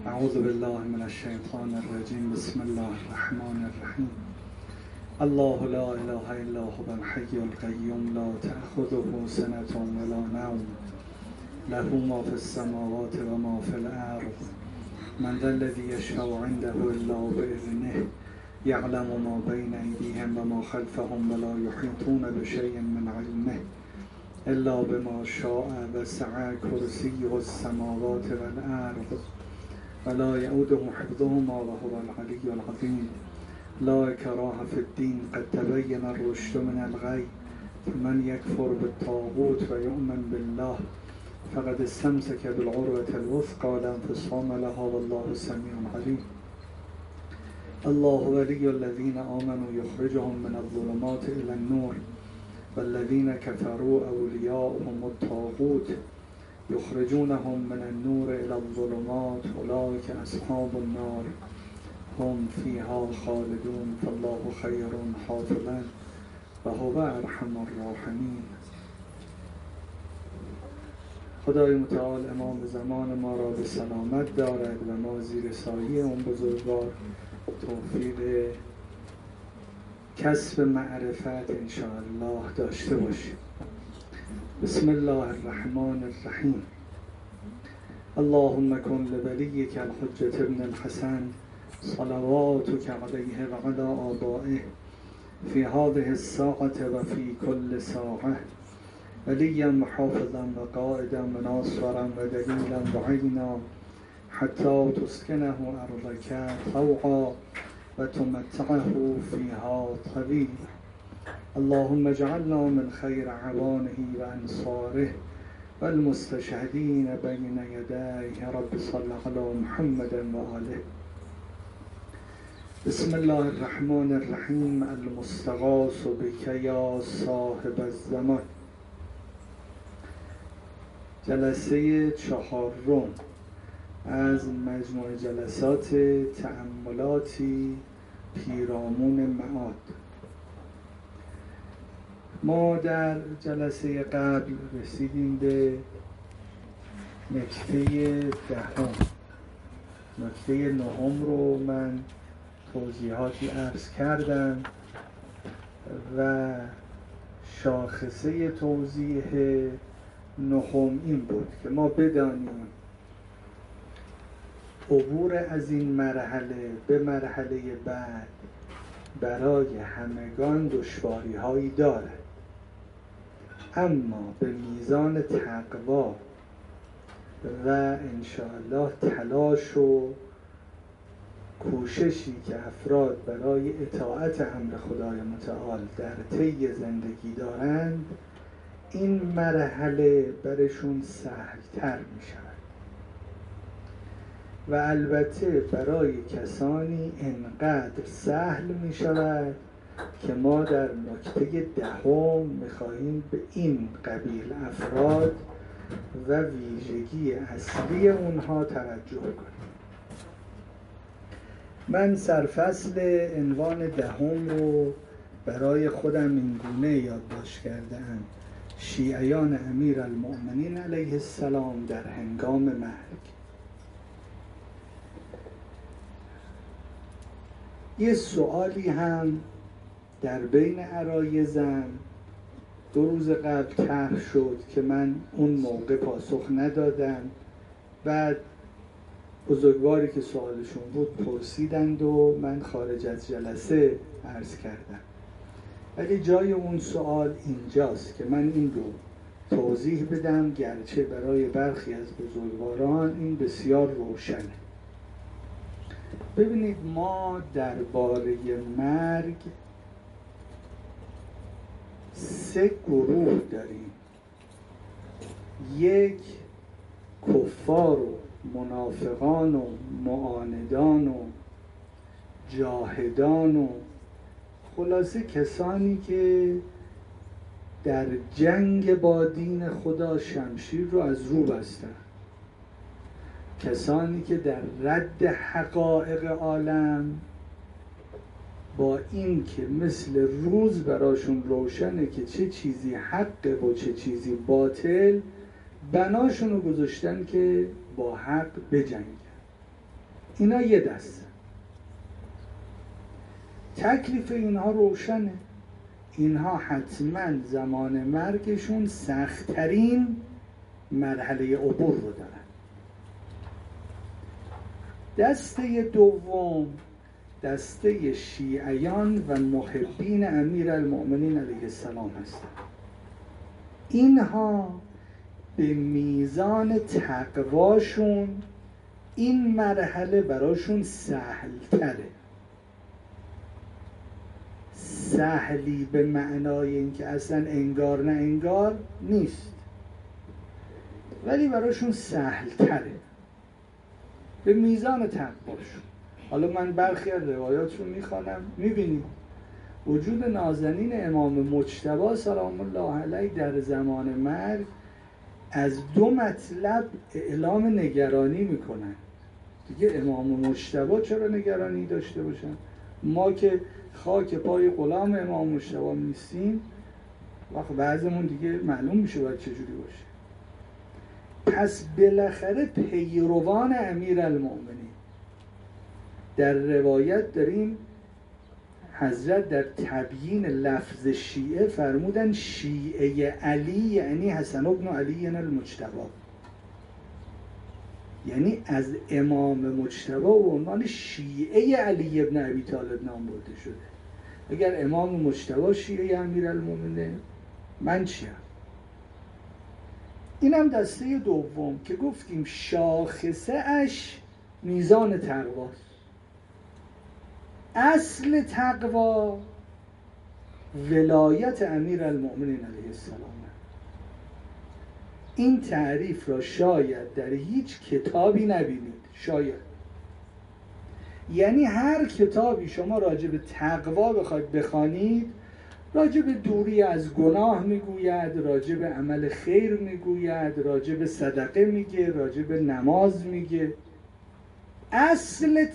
اعوذ بالله من الشیطان الرجیم. بسم الله الرحمن الرحیم. الله لا اله الا هو الحی القیوم لا تأخذه سنة ولا نوم له ما في السماوات وما في الارض من ذا الذي يشفع عنده الا بإذنه يعلم ما بين أيديهم وما خلفهم ولا يحيطون بشيء من علمه إلا بما شاء وسع كرسيه السماوات والأرض ولا يؤوده حفظهما وهو العلي العظيم. لا إكراه في الدين قد تبين الرشد من الغي فمن يكفر بالطاغوت ويؤمن بالله فقد استمسك بالعروة الوثقى لا انفصام لها والله سميع عليم. الله ولي الذين آمنوا يخرجهم من الظلمات إلى النور والذين كفروا أولياؤهم الطاغوت يخرجونهم من النور إلى الظلمات أولئك أصحاب النار هم فيها خالدون فالله خير حافظا وهو أرحم الراحمين. خدای متعال امام زمان ما را به سلامت دارد و ما زیر سایه اون بزرگوار توفیق کسب معرفت انشاءالله داشته باشیم. بسم الله الرحمن الرحیم. اللهم کن لولیک الحجة ابن الحسن صلواتك عليه وعلى آبائه في هذه الساعة وفي كل ساعة وليا وحافظا وقائدا وناصرا ودليلا وعينا حتى تسكنه أرضك طوعا وتمتعه فيها طويلا. اللهم اجعلنا من خير عوانه وأنصاره والمستشهدين بين يديه. رب صل على محمد وآله. بسم الله الرحمن الرحیم. المستغاث بك یا صاحب الزمان. جلسه چهارم از مجموع جلسات تأملاتی پیرامون معاد. ما در جلسه قبل رسیدیم به نکته دهم. نکته نهم رو من توضیحاتی عرض کردم و شاخصه توضیح نهم این بود که ما بدانیم عبور از این مرحله به مرحله بعد برای همگان دشواری هایی دارد، اما به میزان تقوا و انشاءالله تلاش و کوششی که افراد برای اطاعت امر خدای متعال در طی زندگی دارند این مرحله برشون سهل‌تر می شود و البته برای کسانی انقدر سهل می شود که ما در نکته دهم می خواهیم به این قبیل افراد و ویژگی اصلی اونها توجه کنیم. من سرفصل عنوان دهم رو برای خودم اینگونه یادداشت کردم: شیعیان امیرالمؤمنین علیه السلام در هنگام مرگ. یه سوالی هم در بین عرایزم 2 روز قبل طرح شد که من اون موقع پاسخ ندادم. بعد بزرگواری که سوالشون بود پرسیدند و من خارج از جلسه عرض کردم، ولی جای اون سوال اینجاست که من این رو توضیح بدم، گرچه برای برخی از بزرگواران این بسیار روشنه. ببینید، ما درباره مرگ 3 گروه داریم. 1 کفار و منافقان و معاندان و جاهدان و خلاصه کسانی که در جنگ با دین خدا شمشیر رو از رو بستن، کسانی که در رد حقایق عالم با این که مثل روز براشون روشنه که چه چیزی حقه و چه چیزی باطل، بناشون رو گذاشتن که با حق بجنگن. اینا یه دسته. تکلیف اینها روشنه. اینها حتما زمان مرگشون سخت‌ترین مرحله عبور رو دارن. دسته دوم دسته شیعیان و محبین امیرالمؤمنین علیه السلام هستند. اینها به میزان تقواشون این مرحله براشون سهل‌تره. سهلی به معنای اینکه اصلا انگار نه انگار نیست، ولی براشون سهل‌تره به میزان تقواشون. حالا من برخی از روایات رو میخوانم، میبینید وجود نازنین امام مجتبی سلام الله علیه در زمان مرگ از دو مطلب اعلام نگرانی میکنن. دیگه امام مجتبی چرا نگرانی داشته باشن؟ ما که خاک پای غلام امام مجتبی نیستیم، وقت بعضمون دیگه معلوم میشه باید چجوری باشه. پس بالاخره پیروان امیرالمؤمنین، در روایت داریم حضرت در تبیین لفظ شیعه فرمودن شیعه علی یعنی حسن بن علی المجتبی، یعنی از امام مجتبی و عنوان شیعه علی ابن ابی طالب نام برده شده. اگر امام مجتبی شیعه امیرالمؤمنین، من چیم؟ اینم دسته دوم که گفتیم شاخصه اش میزان تقواست. اصل تقوا ولایت امیرالمؤمنین علیه السلام. این تعریف را شاید در هیچ کتابی نبینید، شاید. یعنی هر کتابی شما راجع به تقوا بخواید بخوانید، راجع به دوری از گناه میگوید، راجع به عمل خیر میگوید، راجع به صدقه میگه، راجع به نماز میگه. اصل